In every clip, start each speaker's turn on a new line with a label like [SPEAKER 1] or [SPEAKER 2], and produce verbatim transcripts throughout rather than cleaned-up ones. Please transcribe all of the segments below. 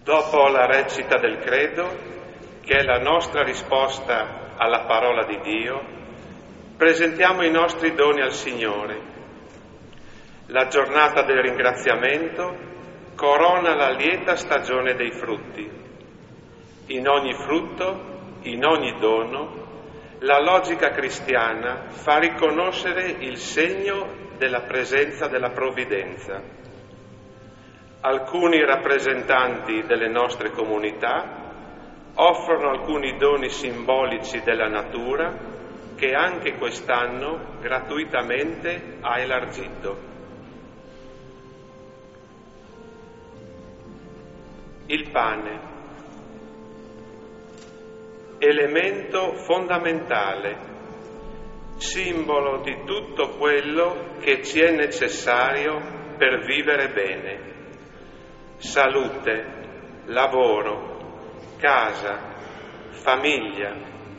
[SPEAKER 1] Dopo la recita del credo, che è la nostra risposta alla parola di Dio, presentiamo i nostri doni al Signore. La giornata del ringraziamento corona la lieta stagione dei frutti. In ogni frutto, in ogni dono, la logica cristiana fa riconoscere il segno della presenza della provvidenza. Alcuni rappresentanti delle nostre comunità offrono alcuni doni simbolici della natura che anche quest'anno gratuitamente ha elargito. Il pane, elemento fondamentale, simbolo di tutto quello che ci è necessario per vivere bene. Salute, lavoro, casa, famiglia,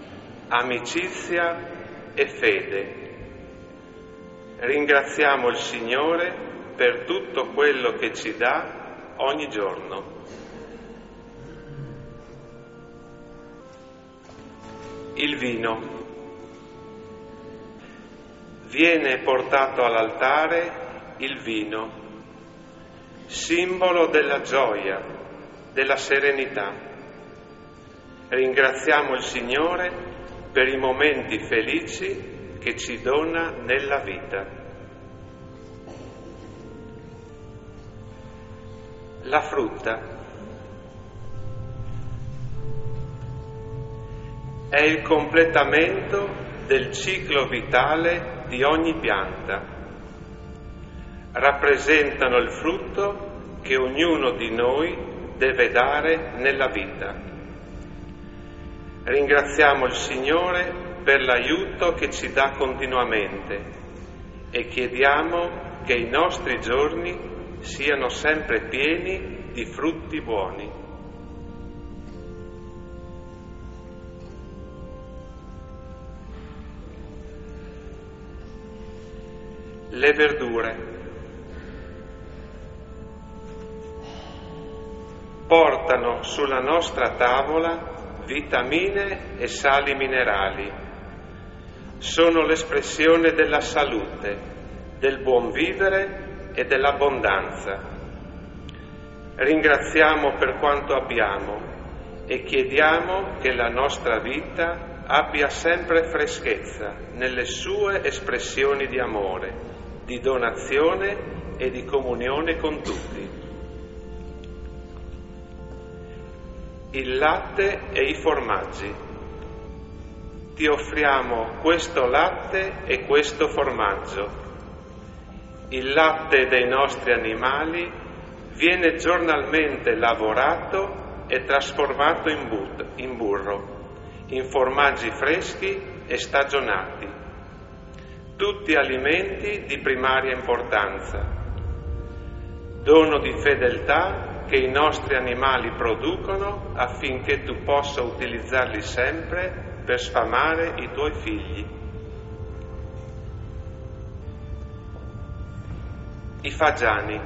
[SPEAKER 1] amicizia e fede. Ringraziamo il Signore per tutto quello che ci dà ogni giorno. Il vino. Viene portato all'altare il vino, simbolo della gioia, della serenità. Ringraziamo il Signore per i momenti felici che ci dona nella vita. La frutta è il completamento del ciclo vitale di ogni pianta. Rappresentano il frutto che ognuno di noi deve dare nella vita. Ringraziamo il Signore per l'aiuto che ci dà continuamente e chiediamo che i nostri giorni siano sempre pieni di frutti buoni. Le verdure portano sulla nostra tavola vitamine e sali minerali. Sono l'espressione della salute, del buon vivere e dell'abbondanza. Ringraziamo per quanto abbiamo e chiediamo che la nostra vita abbia sempre freschezza nelle sue espressioni di amore, di donazione e di comunione con tutti. Il latte e i formaggi. Ti offriamo questo latte e questo formaggio. Il latte dei nostri animali viene giornalmente lavorato e trasformato in, but- in burro, in formaggi freschi e stagionati. Tutti alimenti di primaria importanza. Dono di fedeltà che i nostri animali producono affinché tu possa utilizzarli sempre per sfamare i tuoi figli. I fagiani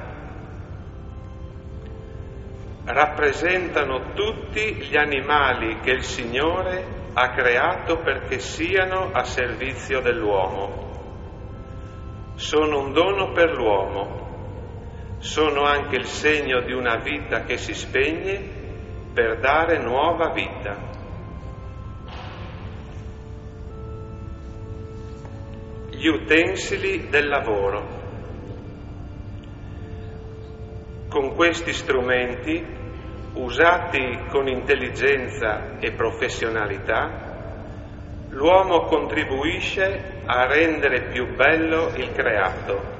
[SPEAKER 1] rappresentano tutti gli animali che il Signore ha creato perché siano a servizio dell'uomo. Sono un dono per l'uomo. Sono anche il segno di una vita che si spegne per dare nuova vita. Gli utensili del lavoro. Con questi strumenti, usati con intelligenza e professionalità, l'uomo contribuisce a rendere più bello il creato.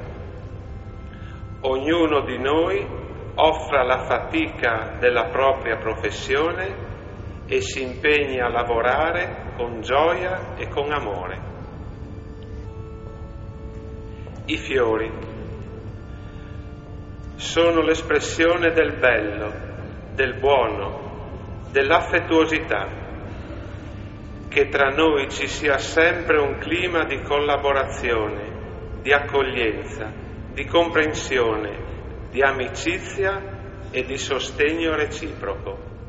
[SPEAKER 1] Ognuno di noi offra la fatica della propria professione e si impegna a lavorare con gioia e con amore. I fiori sono l'espressione del bello, del buono, dell'affettuosità. Che tra noi ci sia sempre un clima di collaborazione, di accoglienza, di comprensione, di amicizia e di sostegno reciproco.